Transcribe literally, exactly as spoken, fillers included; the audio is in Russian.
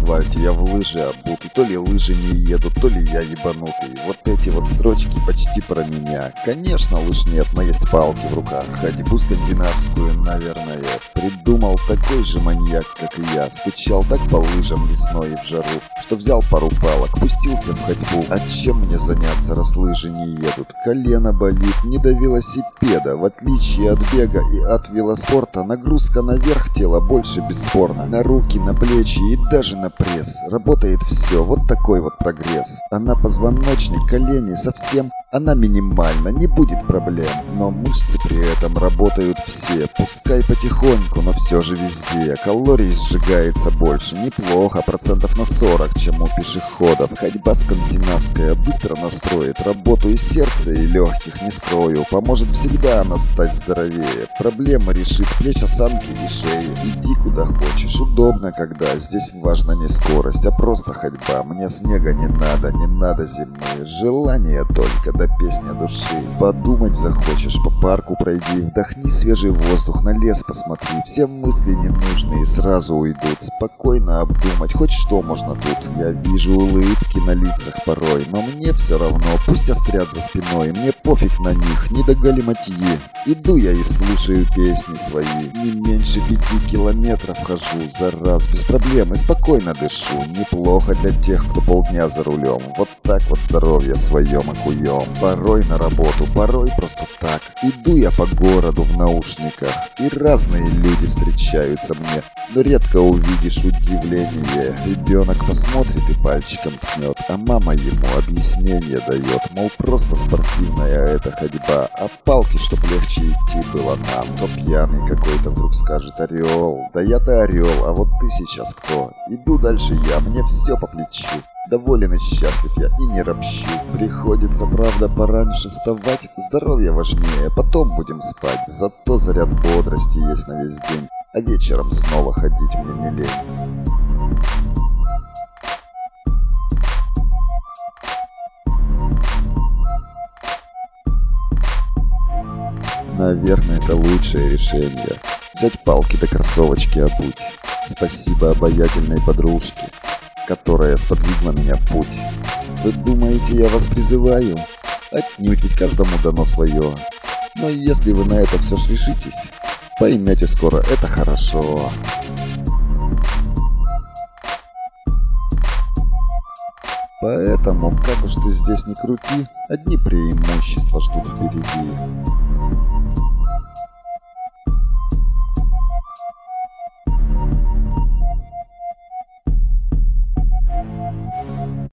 асфальте я в лыжи обутый. То ли лыжи не едут, то ли я ебанутый. Вот эти вот строчки почти про меня. Конечно, лыж нет, но есть палки в руках. Ходьбу скандинавскую, наверное, придумал такой же маньяк, как и я. Скучал так по лыжам весной и в жару, что взял пару палок, пустился в ходьбу. А чем мне заняться, раз лыжи не едут? Колено болит не до велосипеда. В отличие от бега и от велоспорта, нагрузка наверх тела больше бесспорно. На руки, на плечи и даже на пресс. Работает все, вот такой вот прогресс. А на позвоночник, колени совсем она минимальна, не будет проблем. Но мышцы при этом работают все. Пускай потихоньку, но все же везде. Калорий сжигается больше, неплохо, процентов на сорок, чем у пешеходов. Ходьба скандинавская быстро настроит работу и сердца, и легких, не скрою. Поможет всегда она стать здоровее. Проблемы решит плеч, осанки и шеи. Иди куда хочешь, удобно когда. Здесь важна не скорость, а просто ходьба. Мне снега не надо, не надо зимы. Желание только до песня души. Подумать захочешь, по парку пройди, вдохни свежий воздух, на лес посмотри. Все мысли ненужные сразу уйдут. Спокойно обдумать, хоть что можно тут. Я вижу улыбки на лицах порой, но мне все равно, пусть острят за спиной. Мне пофиг на них, не до галиматьи. Иду я и слушаю песни свои. Не меньше пяти километров хожу за раз, без проблем и спокойно дышу. Неплохо для тех, кто полдня за рулем. Вот так вот здоровье своем окуем. Порой на работу, порой просто так. Иду я по городу в наушниках, и разные люди встречаются мне, но редко увидишь удивление. Ребенок посмотрит и пальчиком ткнет, а мама ему объяснение дает. Мол, просто спортивная эта ходьба, а палки, чтоб легче идти было нам. То пьяный какой-то вдруг скажет: орел. Да я-то орел, а вот ты сейчас кто? Иду дальше я, мне все по плечу. Доволен и счастлив я и не ропщу. Приходится, правда, пораньше вставать. Здоровье важнее, потом будем спать. Зато заряд бодрости есть на весь день, а вечером снова ходить мне не лень. Наверное, это лучшее решение. Взять палки до кроссовочки обуть. Спасибо обаятельной подружке, которая сподвигла меня в путь. Вы думаете, я вас призываю? Отнюдь, ведь каждому дано свое. Но если вы на это все ж решитесь, поймете скоро, это хорошо. Поэтому, как уж ты здесь не крути, одни преимущества ждут впереди.